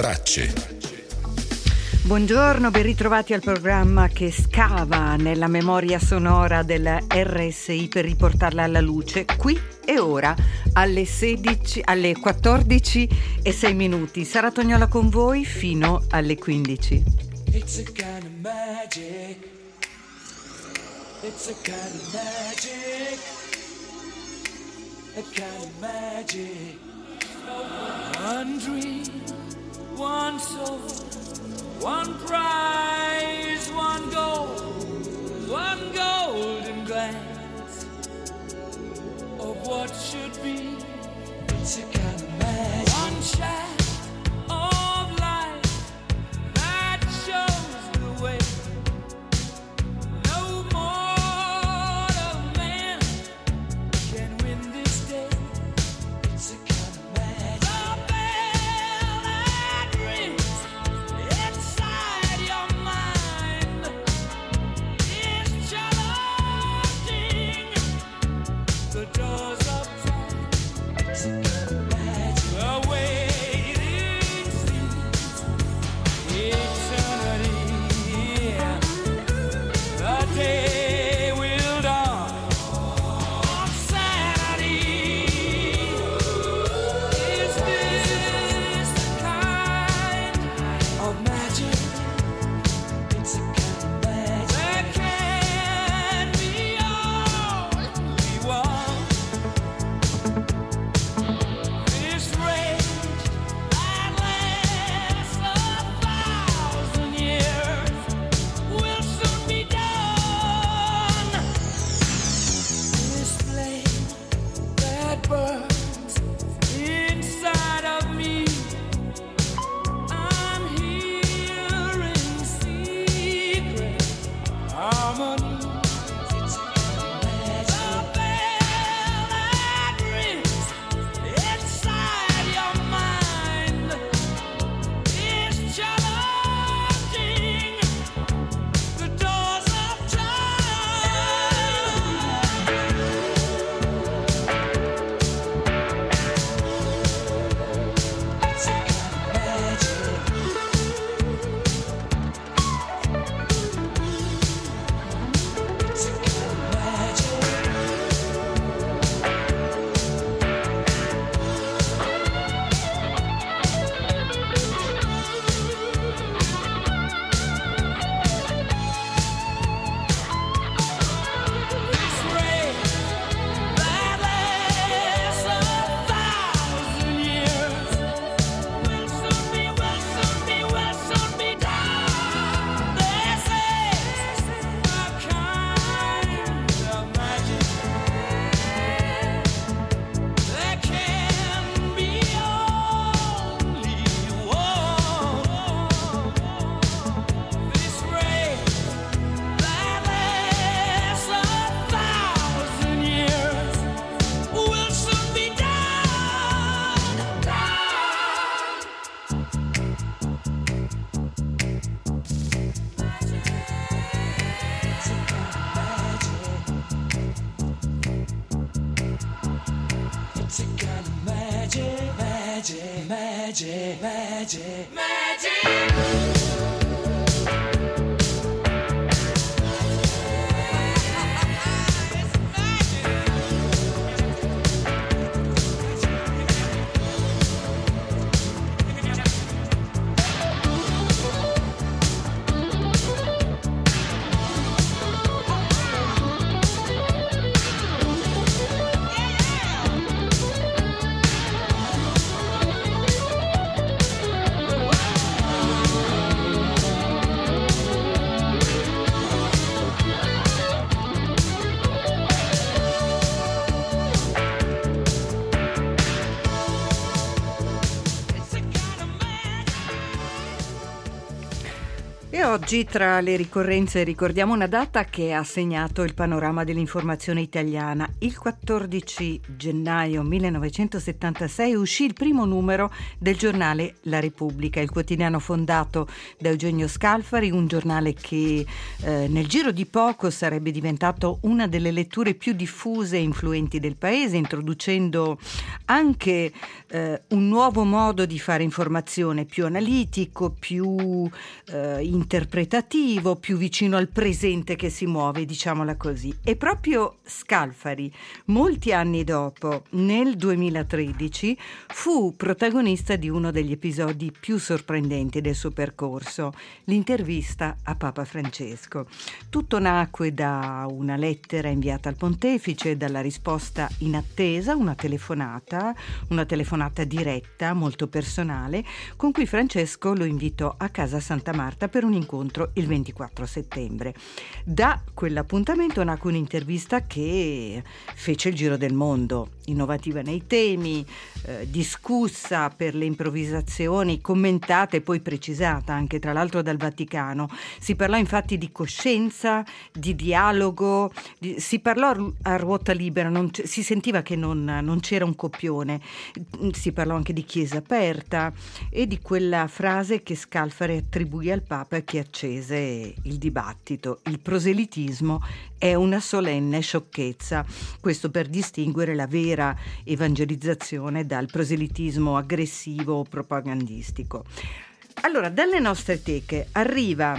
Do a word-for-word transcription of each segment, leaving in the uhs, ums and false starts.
tracce. Buongiorno, ben ritrovati al programma che scava nella memoria sonora della R S I per riportarla alla luce, qui e ora, alle sedici, alle quattordici e sei minuti. Sara Tognola con voi fino alle quindici. It's a kind of magic. It's a kind of magic. A kind of magic. One dream, one soul, one prize, one goal, one golden glance of what should be. It's a kind of magic. One shaft of light that shows the way. No mortal man can win this day. It's a kind of magic. The bell that rings inside your mind is challenging the doors of time. It's a kind of magic. The waiting seems eternity. The day will dawn on Saturday. Is this the kind of magic? It's a kind of magic. There can be only one. This rage that lasts a thousand years will soon be done. This flame that burns inside of me, I'm hearing secret harmonies. It's a kind of magic. The bell that rings inside your mind is challenging the doors of time. It's a kind of magic. It's a kind of magic. This ray that lasts a thousand years will soon be, will soon be, will soon be done. This is a kind of magic. There can be only one. This ray that lasts a thousand years will soon be done. It's a kind of magic. It's a kind of magic, magic, magic, magic, magic. oggi tra le ricorrenze ricordiamo una data che ha segnato il panorama dell'informazione italiana. Il quattordici gennaio millenovecentosettantasei uscì il primo numero del giornale La Repubblica, il quotidiano fondato da Eugenio Scalfari, un giornale che eh, nel giro di poco sarebbe diventato una delle letture più diffuse e influenti del paese, introducendo anche eh, un nuovo modo di fare informazione, più analitico, più eh, interpretativo, più vicino al presente che si muove, diciamola così. E proprio Scalfari, molti anni dopo, nel duemilatredici, fu protagonista di uno degli episodi più sorprendenti del suo percorso, l'intervista a Papa Francesco. Tutto nacque da una lettera inviata al pontefice, dalla risposta inattesa, una telefonata, una telefonata diretta, molto personale, con cui Francesco lo invitò a casa Santa Marta per un incontro il ventiquattro settembre. Da quell'appuntamento nacque un'intervista che fece il giro del mondo, innovativa nei temi, eh, discussa per le improvvisazioni, commentata e poi precisata anche tra l'altro dal Vaticano. Si parlò infatti di coscienza, di dialogo, di, si parlò a ruota libera, non, si sentiva che non, non c'era un copione, si parlò anche di chiesa aperta e di quella frase che Scalfari attribuì al Papa e che accese il dibattito: il proselitismo è una solenne sciocchezza. Questo per distinguere la vera evangelizzazione dal proselitismo aggressivo o propagandistico. Allora, dalle nostre teche arriva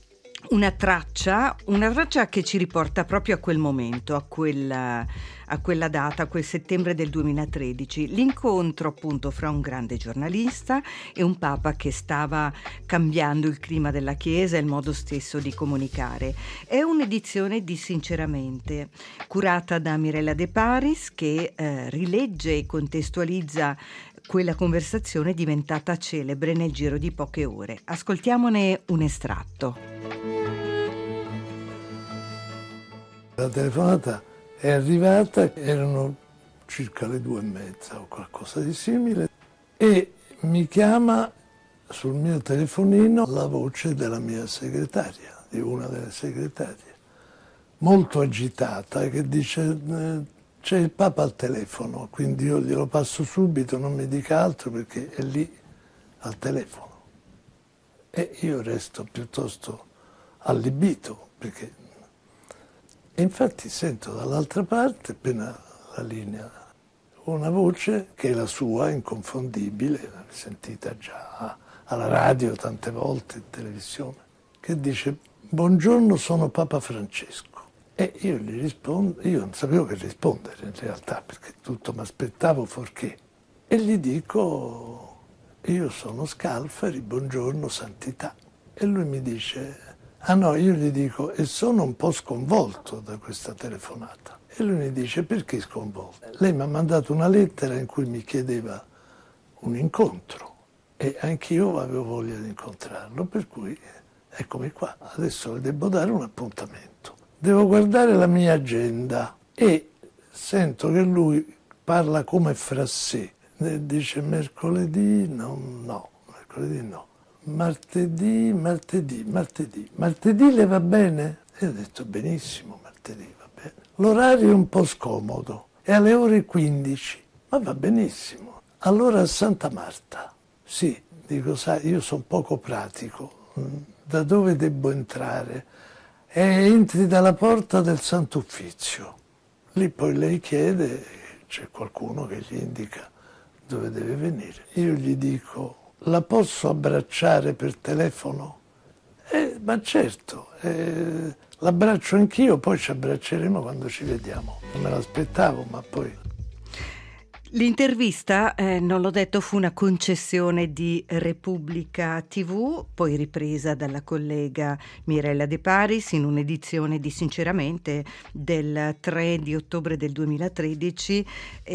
una traccia, una traccia che ci riporta proprio a quel momento, a quella, a quella data, a quel settembre del duemilatredici, l'incontro appunto fra un grande giornalista e un Papa che stava cambiando il clima della Chiesa e il modo stesso di comunicare. È un'edizione di Sinceramente, curata da Mirella De Paris, che eh, rilegge e contestualizza quella conversazione diventata celebre nel giro di poche ore. Ascoltiamone un estratto. La telefonata è arrivata, erano circa le due e mezza o qualcosa di simile, e mi chiama sul mio telefonino la voce della mia segretaria, di una delle segretarie, molto agitata, che dice: c'è il Papa al telefono, quindi io glielo passo subito, non mi dica altro perché è lì al telefono. E io resto piuttosto allibito, perché... E infatti sento dall'altra parte, appena la linea, una voce che è la sua, inconfondibile, sentita già alla radio tante volte, in televisione, che dice: buongiorno, sono Papa Francesco. E io gli rispondo, io non sapevo che rispondere in realtà, perché tutto mi aspettavo fuorché. E gli dico: io sono Scalfari, buongiorno santità. E lui mi dice: ah no, io gli dico: e sono un po' sconvolto da questa telefonata. E lui mi dice: perché sconvolto? Lei mi ha mandato una lettera in cui mi chiedeva un incontro e anch'io avevo voglia di incontrarlo, per cui eccomi qua, adesso le devo dare un appuntamento. Devo guardare la mia agenda e sento che lui parla come fra sé. Dice: mercoledì no, no, mercoledì no. Martedì, martedì, martedì. Martedì le va bene? E ho detto: benissimo, martedì va bene. L'orario è un po' scomodo, è alle ore quindici, ma va benissimo. Allora a Santa Marta. Sì, dico, sai, io sono poco pratico. Da dove devo entrare? E entri dalla porta del Santo Uffizio. Lì poi lei chiede, c'è qualcuno che gli indica dove deve venire. Io gli dico: la posso abbracciare per telefono? Eh, ma certo, eh, l'abbraccio anch'io, poi ci abbracceremo quando ci vediamo. Non me l'aspettavo, ma poi... L'intervista, eh, non l'ho detto, fu una concessione di Repubblica tivù, poi ripresa dalla collega Mirella De Paris in un'edizione di Sinceramente del tre di ottobre del duemilatredici,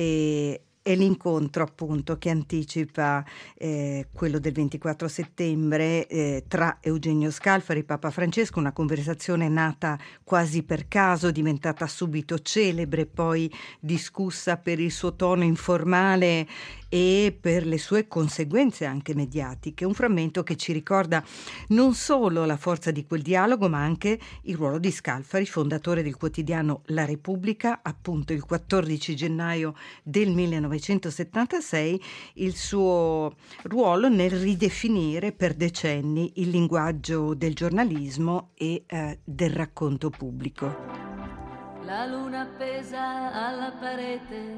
e è l'incontro appunto che anticipa eh, quello del ventiquattro settembre eh, tra Eugenio Scalfari e Papa Francesco, una conversazione nata quasi per caso, diventata subito celebre, poi discussa per il suo tono informale e per le sue conseguenze anche mediatiche. Un frammento che ci ricorda non solo la forza di quel dialogo, ma anche il ruolo di Scalfari, fondatore del quotidiano La Repubblica, appunto il quattordici gennaio del millenovecentosettantasei, il suo ruolo nel ridefinire per decenni il linguaggio del giornalismo e eh, del racconto pubblico. La luna appesa alla parete,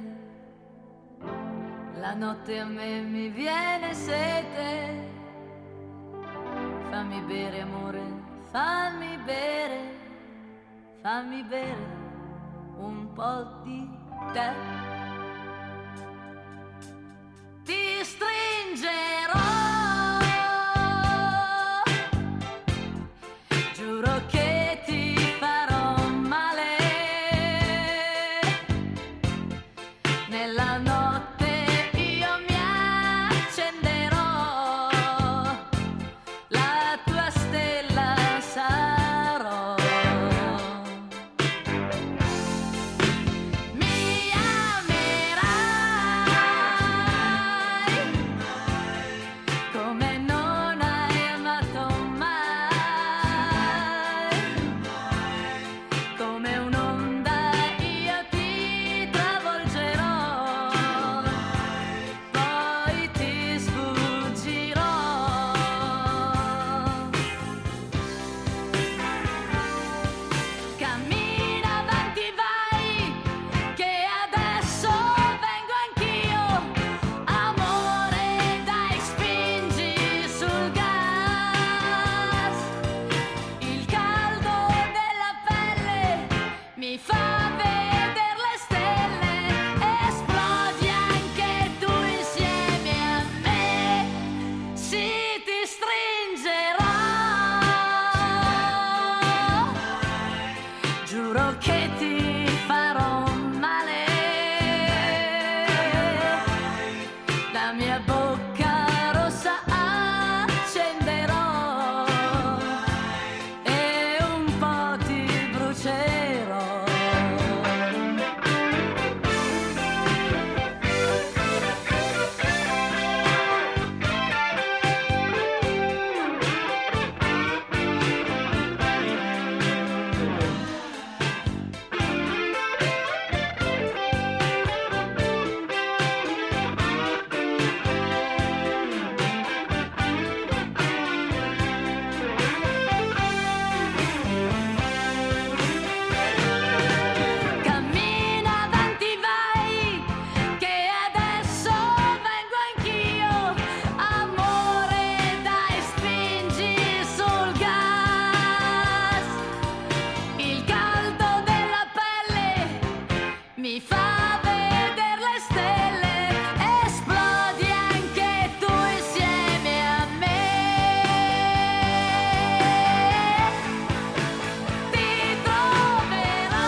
la notte a me mi viene sete. Fammi bere amore, fammi bere, fammi bere un po' di te. Ti stringerò, giuro che ti farò male. Nella notte io mi accenderò, la tua stella sarò. Mi amerai come non hai amato mai, come un'onda io ti travolgerò, poi ti sfuggirò. Cammina avanti, vai, che adesso vengo anch'io. Amore, dai, spingi sul gas. Il caldo della pelle mi fa vedere le stelle. Esplodi anche tu insieme a me. Sì, ti stringerò, giuro che ti farò male. La mia bocca rossa accenderò e un po' ti brucerò. Cammina avanti, vai, che adesso vengo anch'io. Amore, dai, spingi sul gas. Il caldo della pelle mi fa vedere le stelle. Esplodi anche tu insieme a me. Ti troverò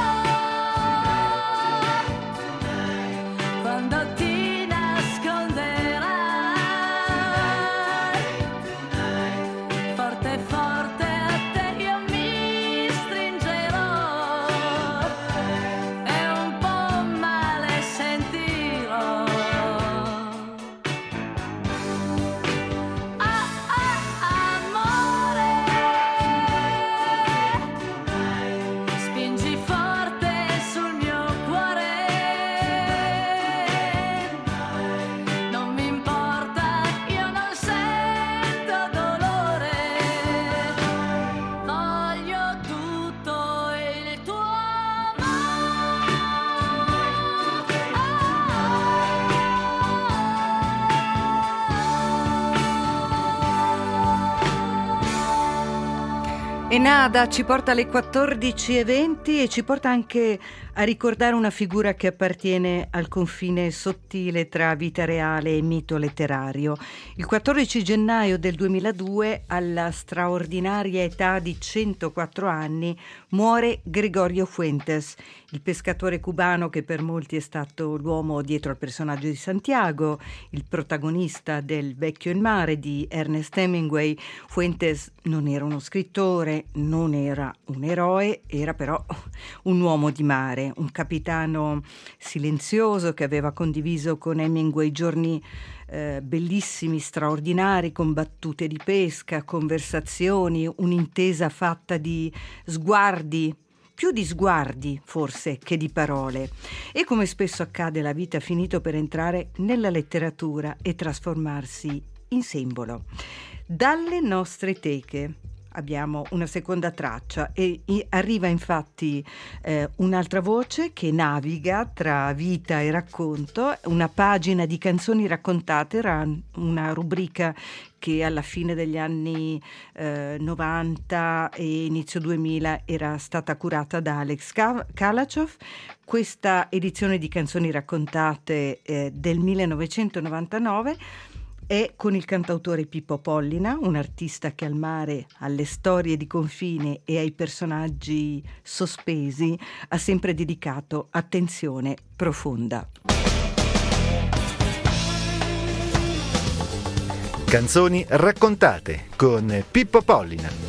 quando ti nasconderai. Forte forte a te io mi stringerò e un po' male sentirò. Ah, ah, amore, spingi forte sul mio cuore. Non mi importa, io non sento dolore. Voglio tutto il tuo E Nada ci porta alle quattordici e venti e ci porta anche a ricordare una figura che appartiene al confine sottile tra vita reale e mito letterario. Il quattordici gennaio del duemiladue, alla straordinaria età di centoquattro anni, muore Gregorio Fuentes, il pescatore cubano che per molti è stato l'uomo dietro al personaggio di Santiago, il protagonista del Vecchio in mare di Ernest Hemingway. Fuentes non era uno scrittore, non era un eroe, era però un uomo di mare. Mare, un capitano silenzioso che aveva condiviso con Hemingway giorni eh, bellissimi, straordinari, con battute di pesca, conversazioni, un'intesa fatta di sguardi, più di sguardi forse che di parole. E come spesso accade, la vita ha finito per entrare nella letteratura e trasformarsi in simbolo. Dalle nostre teche abbiamo una seconda traccia e arriva infatti eh, un'altra voce che naviga tra vita e racconto, una pagina di canzoni raccontate, era una rubrica che alla fine degli anni eh, novanta e inizio duemila era stata curata da Alex Kalachov. Questa edizione di canzoni raccontate eh, del millenovecentonovantanove è con il cantautore Pippo Pollina, un artista che al mare, alle storie di confine e ai personaggi sospesi ha sempre dedicato attenzione profonda. Canzoni raccontate con Pippo Pollina.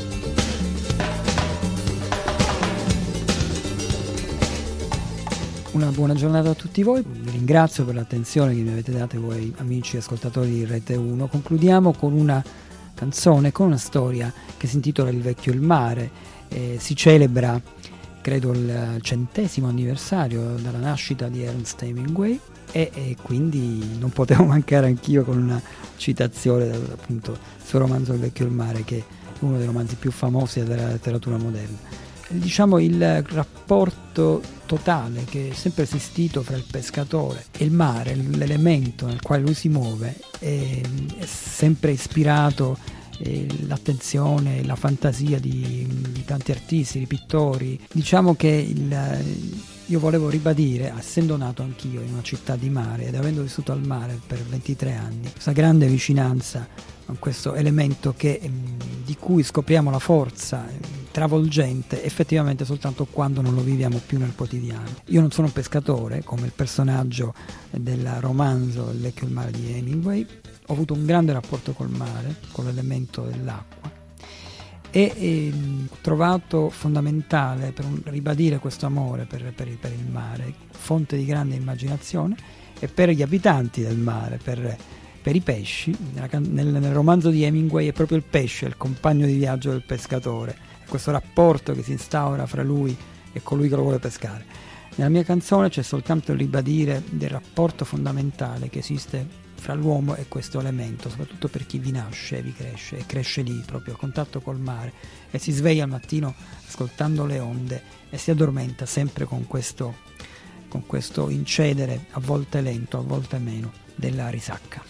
Una buona giornata a tutti voi, vi ringrazio per l'attenzione che mi avete dato voi amici ascoltatori di Rete uno. Concludiamo con una canzone, con una storia che si intitola Il vecchio e il mare. Eh, si celebra, credo, il centesimo anniversario dalla nascita di Ernest Hemingway e, e quindi non potevo mancare anch'io con una citazione appunto del suo romanzo Il vecchio e il mare, che è uno dei romanzi più famosi della letteratura moderna. Diciamo il rapporto totale che è sempre esistito fra il pescatore e il mare, l'elemento nel quale lui si muove, è, è sempre ispirato eh, l'attenzione, la fantasia di, di tanti artisti, di pittori. Diciamo che il, io volevo ribadire, essendo nato anch'io in una città di mare ed avendo vissuto al mare per ventitré anni, questa grande vicinanza a questo elemento che, di cui scopriamo la forza travolgente effettivamente soltanto quando non lo viviamo più nel quotidiano. Io non sono un pescatore come il personaggio del romanzo Il vecchio e il mare di Hemingway, ho avuto un grande rapporto col mare, con l'elemento dell'acqua e, e ho trovato fondamentale per un, ribadire questo amore per, per, il, per il mare, fonte di grande immaginazione, e per gli abitanti del mare, per per i pesci. Nel, nel romanzo di Hemingway è proprio il pesce il compagno di viaggio del pescatore, è questo rapporto che si instaura fra lui e colui che lo vuole pescare. Nella mia canzone c'è soltanto il ribadire del rapporto fondamentale che esiste fra l'uomo e questo elemento, soprattutto per chi vi nasce, vi cresce e cresce lì proprio a contatto col mare e si sveglia al mattino ascoltando le onde e si addormenta sempre con questo, con questo incedere a volte lento, a volte meno della risacca.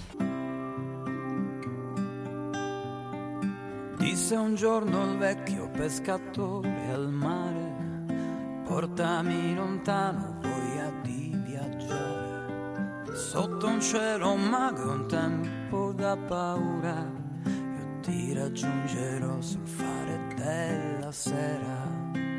Disse un giorno il vecchio pescatore al mare: portami lontano, voglia di viaggiare. Sotto un cielo mago un tempo da paura, io ti raggiungerò sul fare della sera.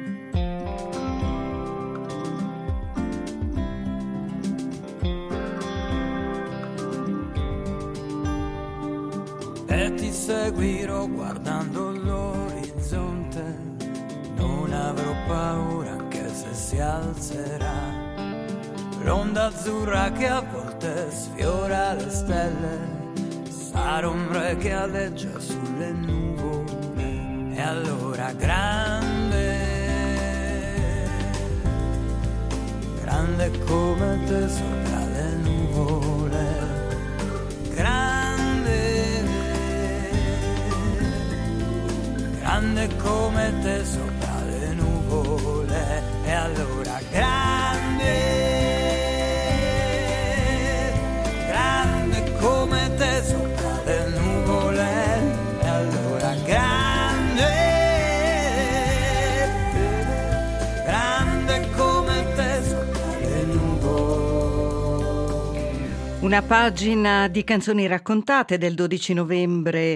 E ti seguirò guardando l'orizzonte, non avrò paura anche se si alzerà l'onda azzurra che a volte sfiora le stelle. Sarò un re che aleggia sulle nuvole, e allora grande, grande come te sopra le nuvole, grande, grande come te sopra le nuvole, e allora grande, grande come te sopra le nuvole, e allora grande, grande come te sopra le nuvole. Una pagina di canzoni raccontate del dodici novembre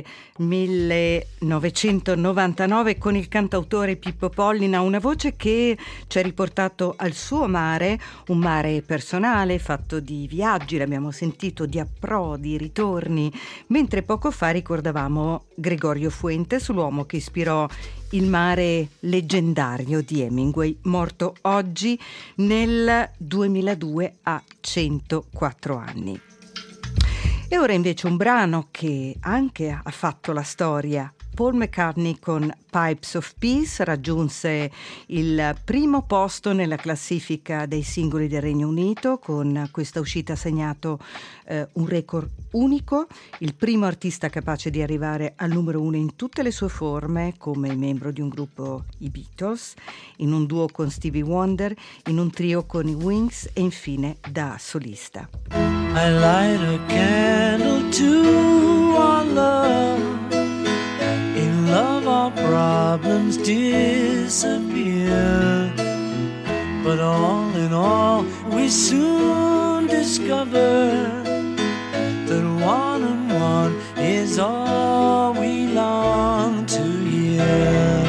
millenovecentonovantanove con il cantautore Pippo Pollina, una voce che ci ha riportato al suo mare, un mare personale fatto di viaggi, l'abbiamo sentito, di approdi, ritorni, mentre poco fa ricordavamo Gregorio Fuentes, l'uomo che ispirò il mare leggendario di Hemingway, morto oggi nel duemiladue a centoquattro anni. E ora invece un brano che anche ha fatto la storia. Paul McCartney con Pipes of Peace raggiunse il primo posto nella classifica dei singoli del Regno Unito. Con questa uscita ha segnato eh, un record unico, il primo artista capace di arrivare al numero uno in tutte le sue forme, come membro di un gruppo, i Beatles, in un duo con Stevie Wonder, in un trio con i Wings e infine da solista. I light a candle to our love. In love our problems disappear. But all in all we soon discover that one and one is all we long to hear.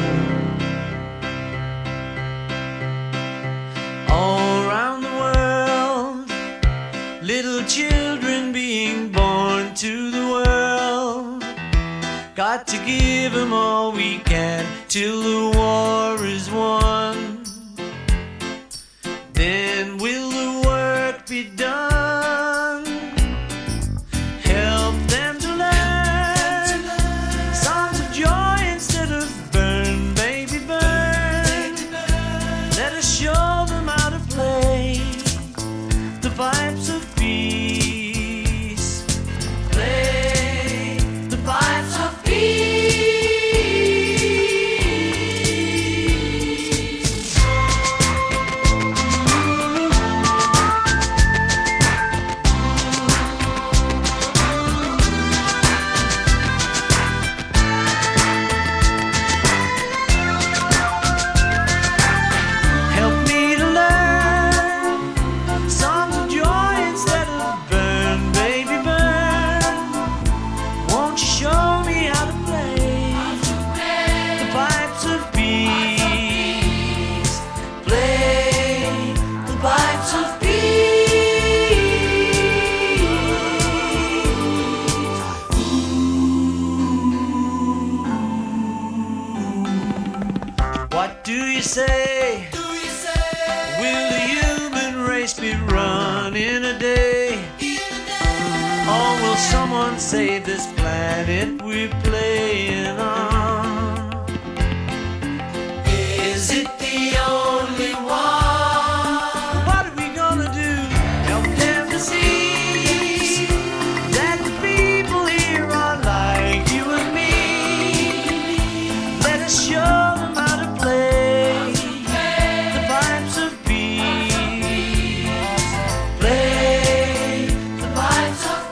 All around the world, little children being born to the world. Got to give them all we can till the war is won. Then will the work be done? Help them to learn songs of joy instead of burn, baby, burn. Let us show them how to play the pipes of peace. Play the pipes of peace. Help me to learn songs of joy instead of burn, baby, burn. Won't you show me how to play the pipes of peace? Play the pipes of peace. What do you say? Will the human race be run in a day? Or will someone save this planet we're playing on? Is it the only one? What are we gonna do? Help them to see that the people here are like you and me. Let us show them how to play the pipes of peace. Play the pipes of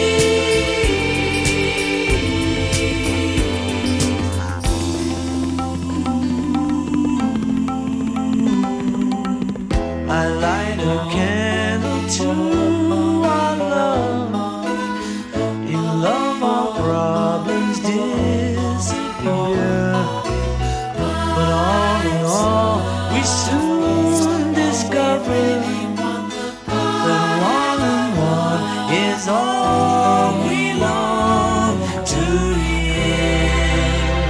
I light a candle to our love. In love our problems disappear. But all in all we soon discover that one and one is all we long to hear.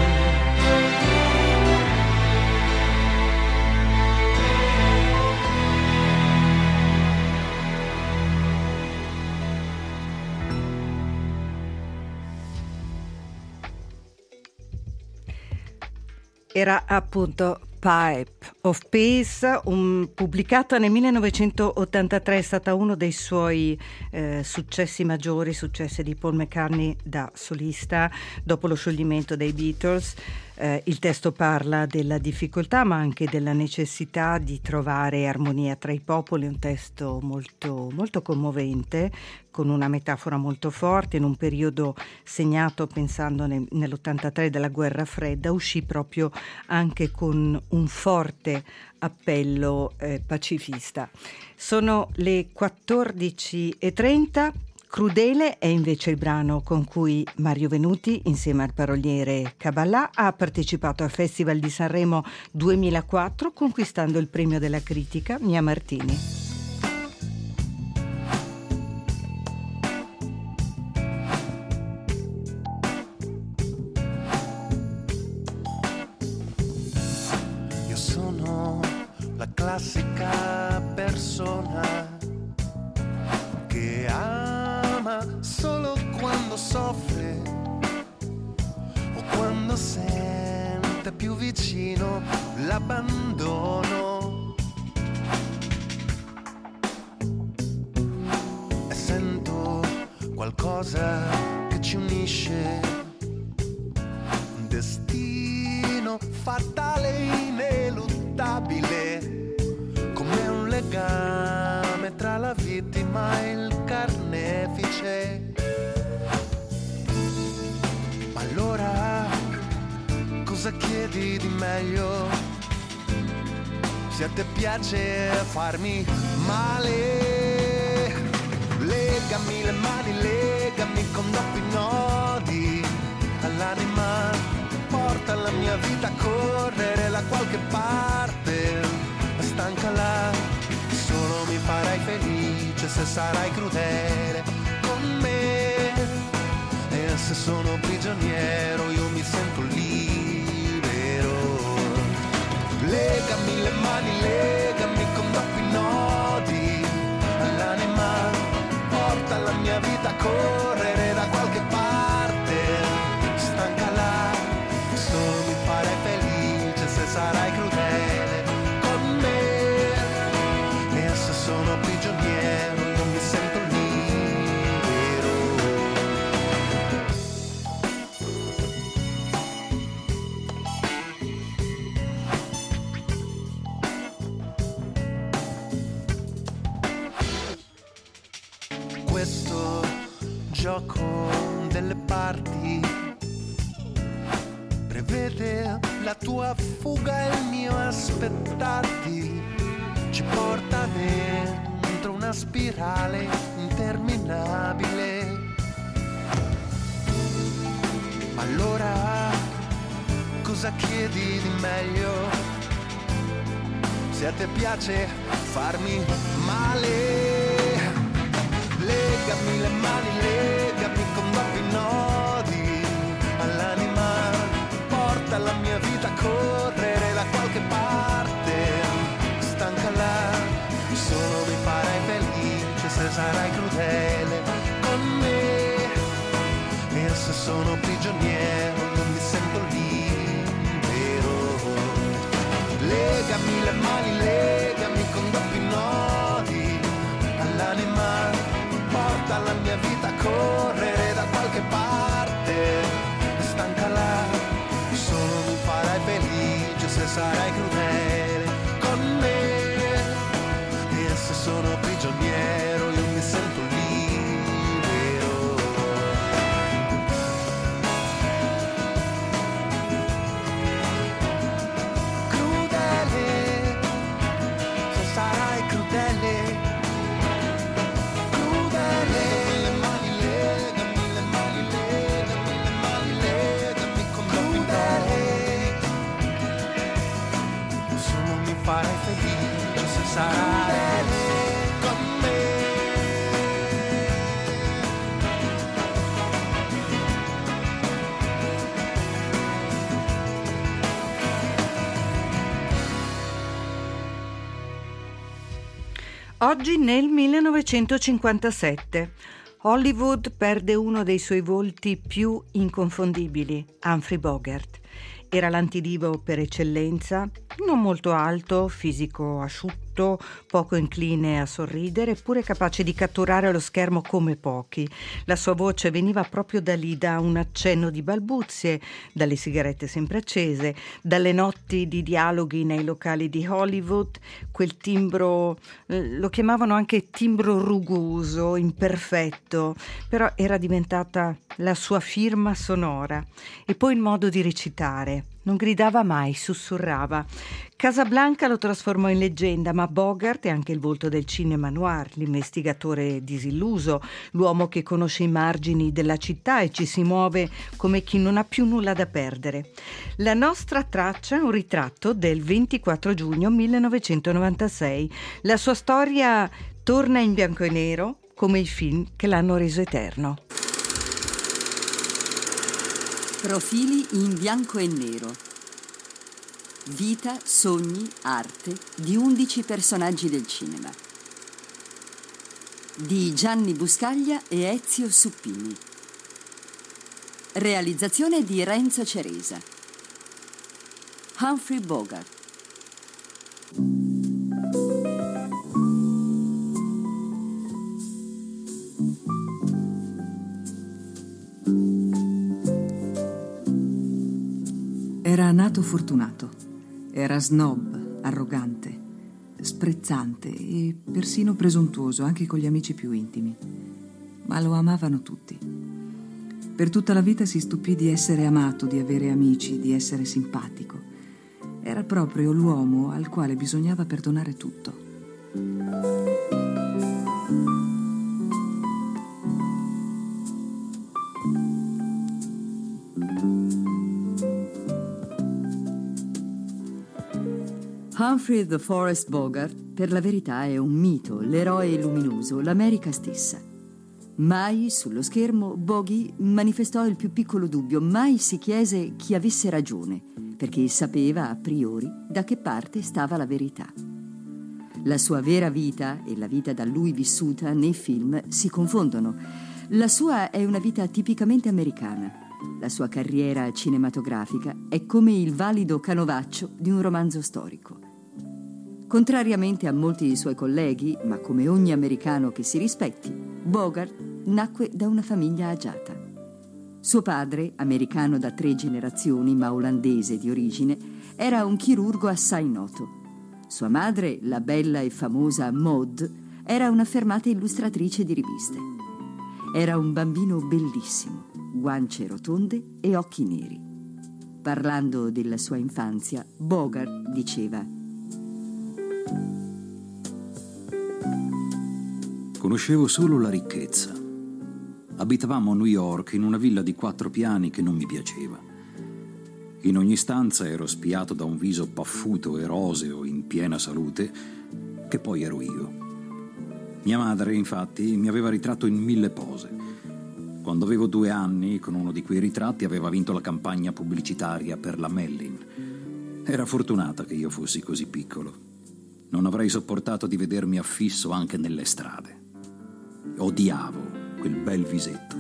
Era appunto Pipe of Peace, un, pubblicata nel millenovecentottantatré, è stata uno dei suoi eh, successi maggiori, successi di Paul McCartney da solista dopo lo scioglimento dei Beatles. Eh, il testo parla della difficoltà ma anche della necessità di trovare armonia tra i popoli, un testo molto, molto commovente, con una metafora molto forte. In un periodo segnato, pensando ne, nell'ottantatré dalla guerra fredda, uscì proprio anche con un forte appello eh, pacifista. Sono le quattordici e trenta. Crudele è invece il brano con cui Mario Venuti, insieme al paroliere Caballà, ha partecipato al Festival di Sanremo duemilaquattro, conquistando il premio della critica Mia Martini. Io sono la classica persona che ama solo quando soffre o quando sente più vicino l'abbandono, e sento qualcosa che ci unisce, un destino fatale e ineluttabile, come un legame tra la vittima e il carnefice. Ma allora cosa chiedi di meglio? Se a te piace farmi male, legami le mani, legami con doppi nodi all'anima, porta la mia vita a correre da qualche parte, stancala, solo mi farai felice se sarai crudele con me, e se sono prigioniero io mi sento libero. Legami le mani, legami con doppi nodi all'anima, porta la mia vita a correre da qualche parte, stancala, solo mi farai felice se sarai crudele con me, e se sono prigioniero io mi sento libero. Questo gioco delle parti prevede la tua fuga e il mio aspettarti, ci porta dentro una spirale interminabile. Ma allora cosa chiedi di meglio? Se a te piace farmi male, legami le mani, legami con doppi nodi all'anima, porta la mia vita a correre da qualche parte, stancala, solo mi farai felice se sarai crudele con me, e se sono prigioniero non mi sento libero. Legami le mani, legami con doppi nodi all'anima, porta la mia vita a correre da qualche parte, stancala, solo mi farai felice se sarai crudele con me, e se sono prigioniero io mi sento libero. Crudele, se sarai crudele, crudele, le mani, legami le mani, legami le mani, legami con crudele, solo mi farai felice se sarai con me. Oggi nel millenovecentocinquantasette Hollywood perde uno dei suoi volti più inconfondibili, Humphrey Bogart. Era l'antidivo per eccellenza, non molto alto, fisico asciutto, volto poco incline a sorridere, eppure capace di catturare lo schermo come pochi. La sua voce veniva proprio da lì, da un accenno di balbuzie, dalle sigarette sempre accese, dalle notti di dialoghi nei locali di Hollywood, quel timbro, lo chiamavano anche timbro rugoso, imperfetto, però era diventata la sua firma sonora. E poi il modo di recitare. Non gridava mai, sussurrava. Casablanca lo trasformò in leggenda, ma Bogart è anche il volto del cinema noir, l'investigatore disilluso, l'uomo che conosce i margini della città e ci si muove come chi non ha più nulla da perdere. La nostra traccia è un ritratto del ventiquattro giugno millenovecentonovantasei. La sua storia torna in bianco e nero come i film che l'hanno reso eterno. Profili in bianco e nero. Vita, sogni, arte di undici personaggi del cinema. Di Gianni Buscaglia e Ezio Suppini. Realizzazione di Renzo Ceresa. Humphrey Bogart. Era nato fortunato. Era snob, arrogante, sprezzante e persino presuntuoso anche con gli amici più intimi. Ma lo amavano tutti. Per tutta la vita si stupì di essere amato, di avere amici, di essere simpatico. Era proprio l'uomo al quale bisognava perdonare tutto. Humphrey the Forest Bogart, per la verità, è un mito, l'eroe luminoso, l'America stessa. Mai sullo schermo Bogey manifestò il più piccolo dubbio, mai si chiese chi avesse ragione, perché sapeva a priori da che parte stava la verità. La sua vera vita e la vita da lui vissuta nei film si confondono. La sua è una vita tipicamente americana. La sua carriera cinematografica è come il valido canovaccio di un romanzo storico. Contrariamente a molti suoi colleghi, ma come ogni americano che si rispetti, Bogart nacque da una famiglia agiata. Suo padre, americano da tre generazioni ma olandese di origine, era un chirurgo assai noto. Sua madre, la bella e famosa Maud, era un'affermata illustratrice di riviste. Era un bambino bellissimo, guance rotonde e occhi neri. Parlando della sua infanzia, Bogart diceva: conoscevo solo la ricchezza. Abitavamo a New York in una villa di quattro piani che non mi piaceva. In ogni stanza ero spiato da un viso paffuto e roseo in piena salute, che poi ero io. Mia madre, infatti, mi aveva ritratto in mille pose. Quando avevo due anni, con uno di quei ritratti, aveva vinto la campagna pubblicitaria per la Mellin. Era fortunata che io fossi così piccolo. Non avrei sopportato di vedermi affisso anche nelle strade. Odiavo quel bel visetto.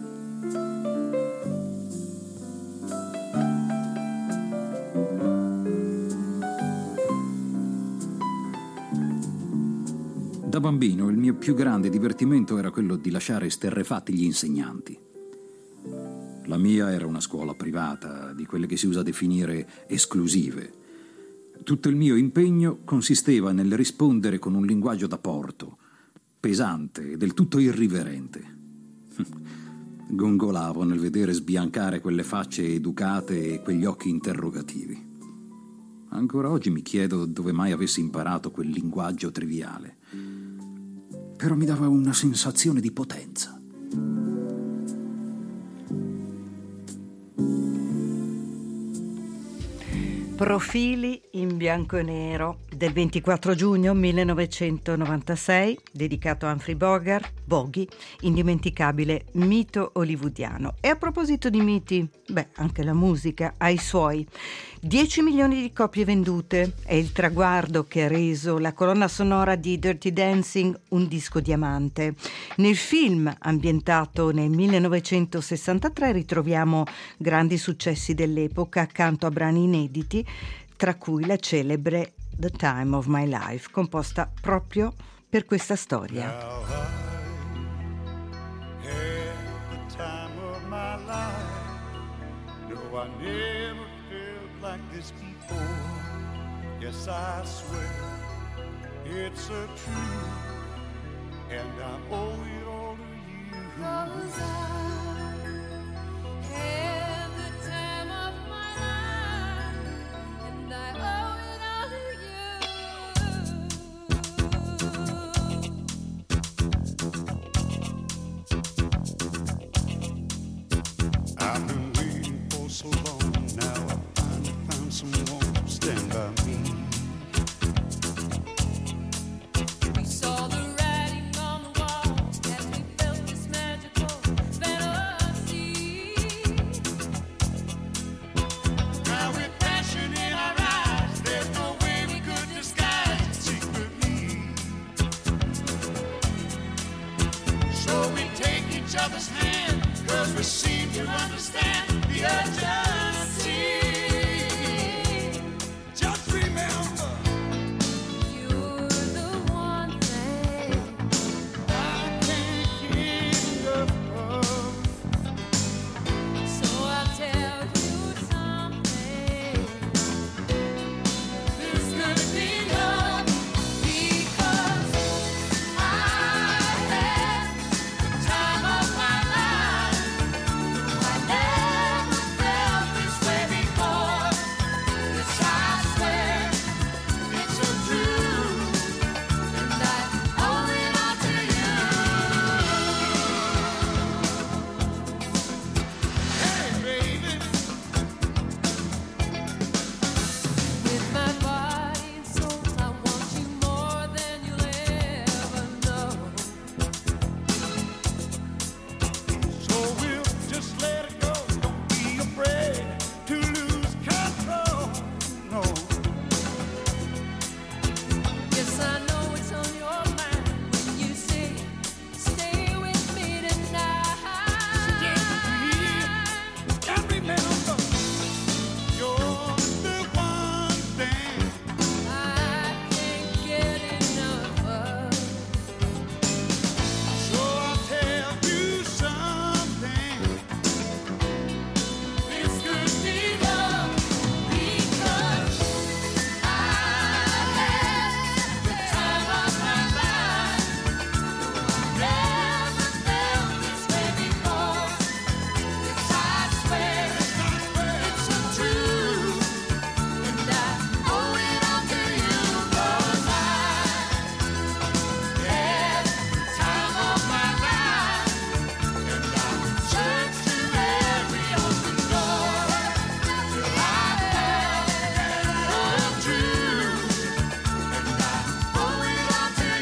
Da bambino il mio più grande divertimento era quello di lasciare esterrefatti gli insegnanti. La mia era una scuola privata, di quelle che si usa definire esclusive. Tutto il mio impegno consisteva nel rispondere con un linguaggio da porto, pesante e del tutto irriverente. Gongolavo nel vedere sbiancare quelle facce educate e quegli occhi interrogativi. Ancora oggi mi chiedo dove mai avessi imparato quel linguaggio triviale. Però mi dava una sensazione di potenza. Profili in bianco e nero del ventiquattro giugno millenovecentonovantasei, dedicato a Humphrey Bogart, Bogey, indimenticabile mito hollywoodiano. E a proposito di miti, beh, anche la musica ha i suoi. dieci milioni di copie vendute è il traguardo che ha reso la colonna sonora di Dirty Dancing un disco diamante. Nel film, ambientato nel millenovecentosessantatré, ritroviamo grandi successi dell'epoca accanto a brani inediti, tra cui la celebre the Time of My Life, composta proprio per questa storia. Now I had the time of my life. No, I never felt like this before. Yes, I swear it's a truth, and I owe it all to you. 'Cause I had the time of my life, and I owe it all to I've been waiting for so long. Now I finally found someone to stand by me. We saw the writing on the wall as we felt this magical fantasy. Now with passion in our eyes, there's no way we could disguise it secretly. So we take each other's hand, 'cause we seem to understand the urgency. Just remember, You're the one thing I can't get enough of. So I'll tell you something. This could be love, because I had the time of my life. I never felt this way before. Yes, I swear it's a truth, and I owe it all to you. Hey, baby. With my body and soul, I want you more than you'll ever know. So we'll just let it go. Don't be afraid to lose control. No. Yes, I know it's on your mind when you say, stay with me tonight. And remember, you're the one thing I can't get enough of. So I'll tell you something. This could be love, because I had the time of my life. Never felt this way before. Yes, I swear it's a truth, and I owe it all to you. 'Cause I had the time of my life, and I searched through every open door till I found the truth, and I owe it all to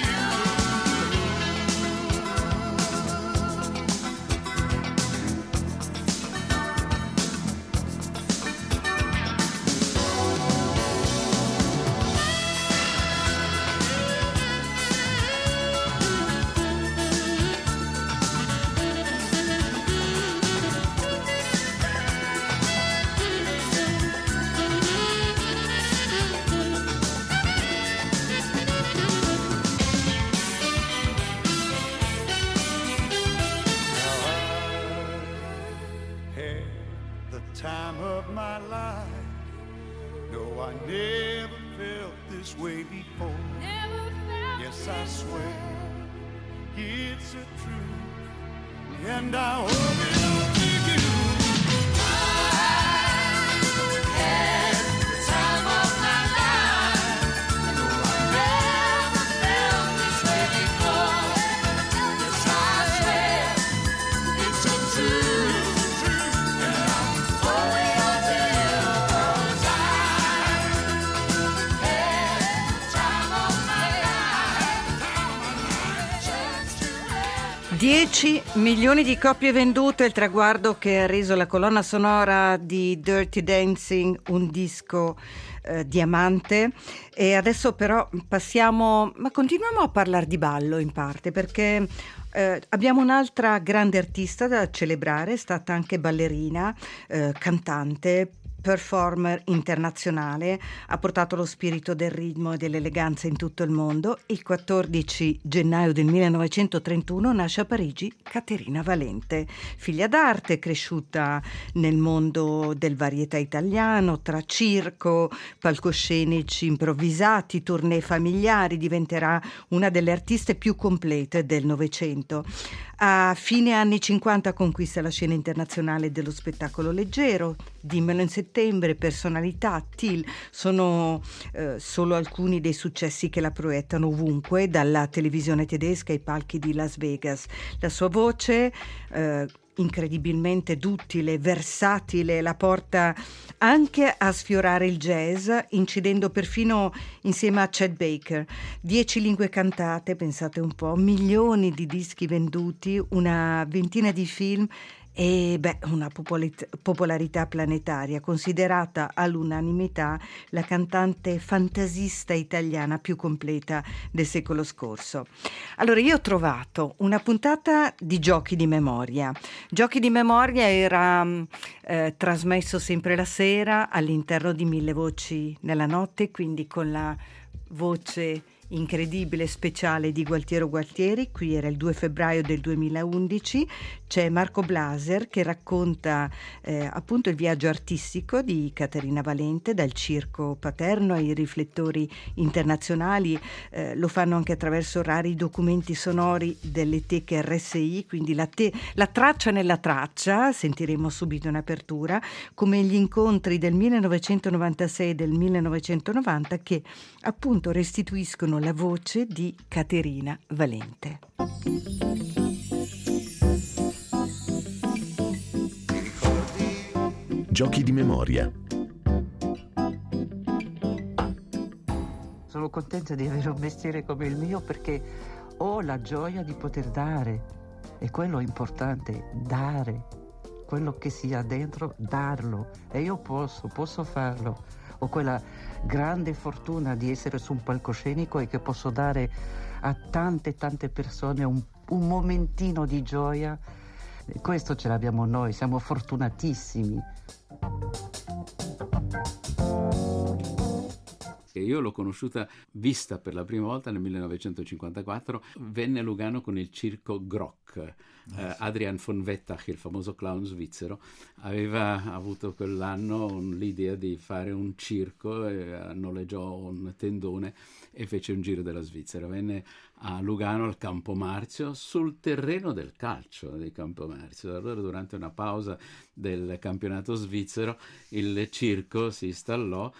had the time of my life. No, I never felt this way before. Never felt Yes, I swear it's a truth, and I owe it all to you. I had the time of my life. No, I never felt this way before. Yes, I swear it's a truth, and I owe it all to you. 'Cause I had the time of my life. Just to dieci milioni di copie vendute, il traguardo che ha reso la colonna sonora di Dirty Dancing un disco eh, diamante. E adesso però passiamo, ma continuiamo a parlare di ballo in parte, perché eh, abbiamo un'altra grande artista da celebrare, è stata anche ballerina, eh, cantante, performer internazionale, ha portato lo spirito del ritmo e dell'eleganza in tutto il mondo. Il quattordici gennaio del millenovecentotrentuno nasce a Parigi Caterina Valente, figlia d'arte, cresciuta nel mondo del varietà italiano, tra circo, palcoscenici improvvisati, tournée familiari, diventerà una delle artiste più complete del Novecento. A fine anni cinquanta conquista la scena internazionale dello spettacolo leggero. Dimmelo in settembre, Personalità, Till sono eh, solo alcuni dei successi che la proiettano ovunque, dalla televisione tedesca ai palchi di Las Vegas. La sua voce, eh, incredibilmente duttile, versatile, la porta anche a sfiorare il jazz, incidendo perfino insieme a Chet Baker. Dieci lingue cantate, pensate un po', milioni di dischi venduti, una ventina di film e beh, una popolit- popolarità planetaria, considerata all'unanimità la cantante fantasista italiana più completa del secolo scorso. Allora, io ho trovato una puntata di Giochi di memoria. Giochi di memoria era eh, trasmesso sempre la sera all'interno di Mille voci nella notte, quindi con la voce incredibile, speciale di Gualtiero Gualtieri. Qui era il due febbraio del duemilaundici. C'è Marco Blaser che racconta eh, appunto il viaggio artistico di Caterina Valente, dal circo paterno ai riflettori internazionali. Eh, lo fanno anche attraverso rari documenti sonori delle teche R S I, quindi la, te- la traccia nella traccia, sentiremo subito in apertura, come gli incontri del millenovecentonovantasei e del millenovecentonovanta che appunto restituiscono la voce di Caterina Valente. Giochi di memoria. Sono contenta di avere un mestiere come il mio perché ho la gioia di poter dare, e quello è importante, dare. Quello che sia dentro, darlo, e io posso, posso farlo. Ho quella grande fortuna di essere su un palcoscenico e che posso dare a tante tante persone un, un momentino di gioia. Questo ce l'abbiamo noi, siamo fortunatissimi. Io l'ho conosciuta, vista per la prima volta nel millenovecentocinquantaquattro, venne a Lugano con il circo Grock. Uh, Adrian von Wettach, il famoso clown svizzero, aveva avuto quell'anno l'idea di fare un circo, e noleggiò un tendone e fece un giro della Svizzera. Venne a Lugano al Campo Marzio, sul terreno del calcio di Campo Marzio. Allora, durante una pausa del campionato svizzero, il circo si installò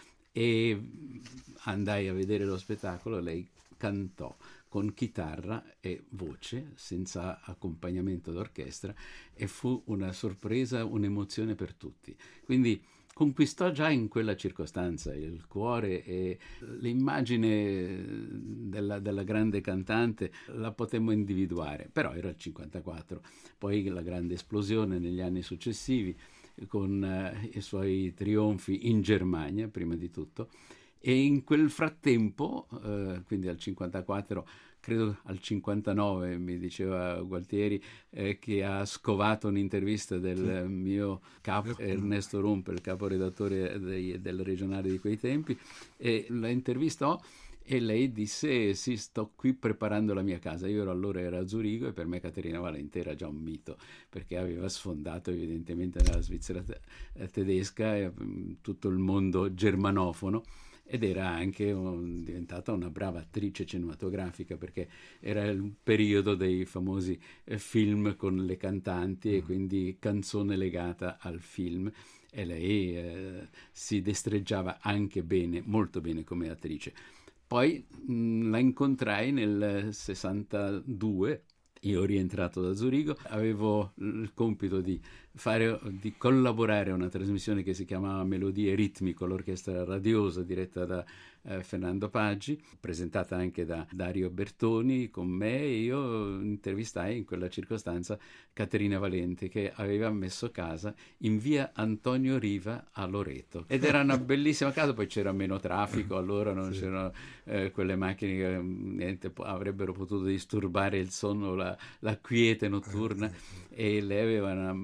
e andai a vedere lo spettacolo. Lei cantò con chitarra e voce, senza accompagnamento d'orchestra, e fu una sorpresa, un'emozione per tutti. Quindi conquistò già in quella circostanza il cuore, e l'immagine della, della grande cantante la potemmo individuare. Però era il cinquantaquattro, poi la grande esplosione negli anni successivi, con eh, i suoi trionfi in Germania prima di tutto, e in quel frattempo, eh, quindi al cinquantaquattro, credo al cinquantanove, mi diceva Gualtieri, eh, che ha scovato un'intervista del sì. mio capo Ernesto Rumpe, il caporedattore dei, del regionale di quei tempi, e la intervistò. E lei disse: sì, sto qui preparando la mia casa. Io ero, allora ero a Zurigo, e per me Caterina Valente era già un mito, perché aveva sfondato evidentemente nella Svizzera te- tedesca e tutto il mondo germanofono, ed era anche un, diventata una brava attrice cinematografica, perché era il periodo dei famosi eh, film con le cantanti, e quindi canzone legata al film, e lei eh, si destreggiava anche bene, molto bene come attrice. Poi mh, la incontrai nel sessantadue, io rientrato da Zurigo, avevo il compito di fare, di collaborare a una trasmissione che si chiamava Melodie Ritmico, l'orchestra radiosa diretta da eh, Fernando Paggi, presentata anche da Dario Bertoni con me, e io intervistai in quella circostanza Caterina Valente, che aveva messo casa in via Antonio Riva a Loreto, ed era una bellissima casa. Poi c'era meno traffico, allora non sì. c'erano eh, quelle macchine che niente, avrebbero potuto disturbare il sonno, la, la quiete notturna, e lei aveva una, una bella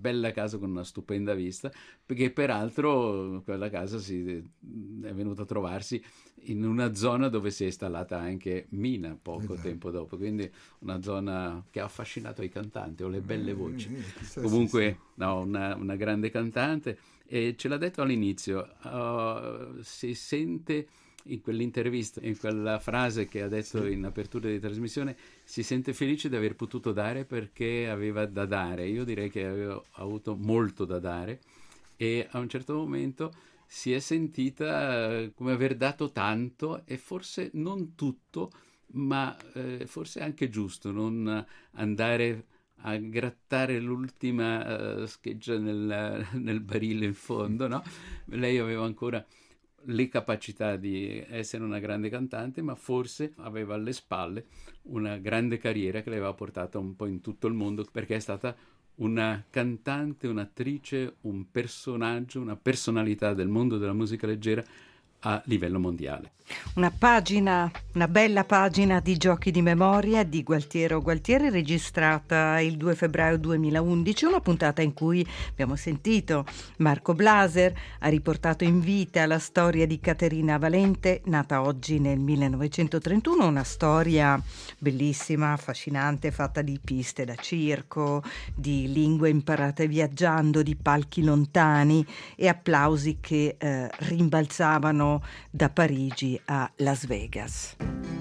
bella casa con una stupenda vista, perché peraltro quella casa si è venuta a trovarsi in una zona dove si è installata anche Mina poco esatto. tempo dopo, quindi una zona che ha affascinato i cantanti o le belle voci. Eh, Comunque no, una, una grande cantante, e ce l'ha detto all'inizio, uh, si sente in quell'intervista, in quella frase che ha detto sì. in apertura di trasmissione, si sente felice di aver potuto dare perché aveva da dare. Io direi che aveva avuto molto da dare, e a un certo momento si è sentita come aver dato tanto, e forse non tutto, ma eh, forse anche giusto non andare a grattare l'ultima uh, scheggia nel, nel barile in fondo, no? Lei aveva ancora le capacità di essere una grande cantante, ma forse aveva alle spalle una grande carriera che le aveva portata un po' in tutto il mondo, perché è stata una cantante, un'attrice, un personaggio, una personalità del mondo della musica leggera a livello mondiale. Una pagina, una bella pagina di giochi di memoria di Gualtiero Gualtieri, registrata il due febbraio duemilaundici, una puntata in cui abbiamo sentito Marco Blaser, ha riportato in vita la storia di Caterina Valente, nata oggi nel millenovecentotrentuno, una storia bellissima, affascinante, fatta di piste da circo, di lingue imparate viaggiando, di palchi lontani e applausi che eh, rimbalzavano da Parigi a Las Vegas.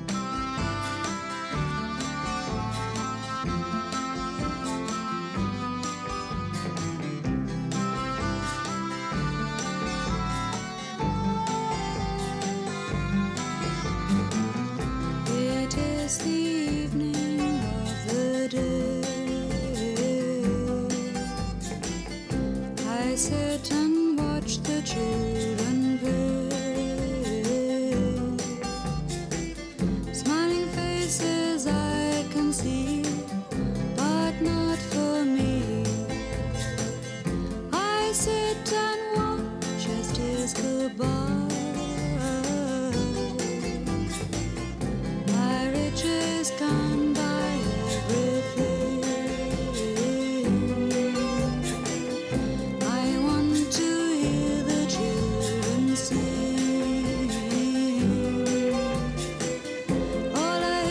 It is the evening of the day. I sit and watch the children play. I can see, but not for me. I sit and watch as days go by. My riches can buy everything. I want to hear the children sing. All I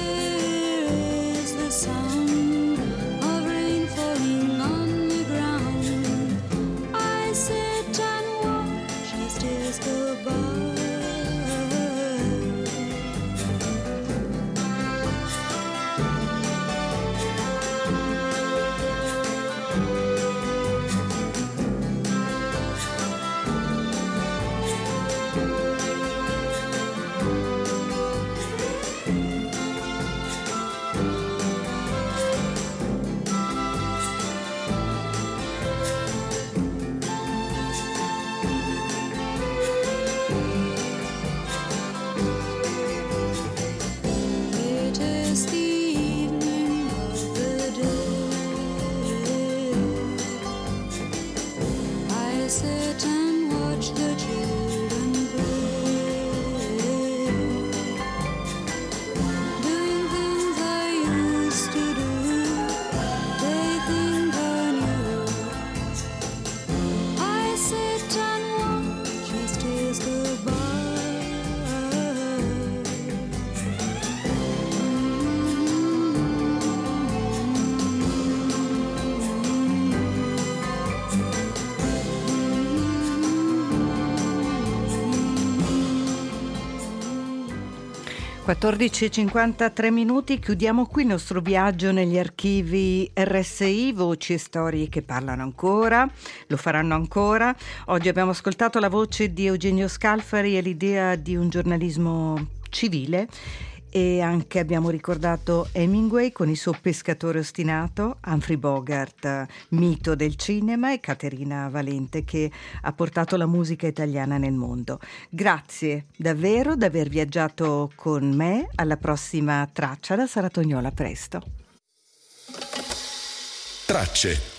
sound of rain falling on the ground. I sit and watch as days go by. quattordici e cinquantatré minuti, chiudiamo qui il nostro viaggio negli archivi R S I, voci e storie che parlano ancora, lo faranno ancora. Oggi abbiamo ascoltato la voce di Eugenio Scalfari e l'idea di un giornalismo civile, e anche abbiamo ricordato Hemingway con il suo Pescatore ostinato, Humphrey Bogart, mito del cinema, e Caterina Valente che ha portato la musica italiana nel mondo. Grazie davvero di aver viaggiato con me. Alla prossima traccia da Sara Tognola, presto. Tracce.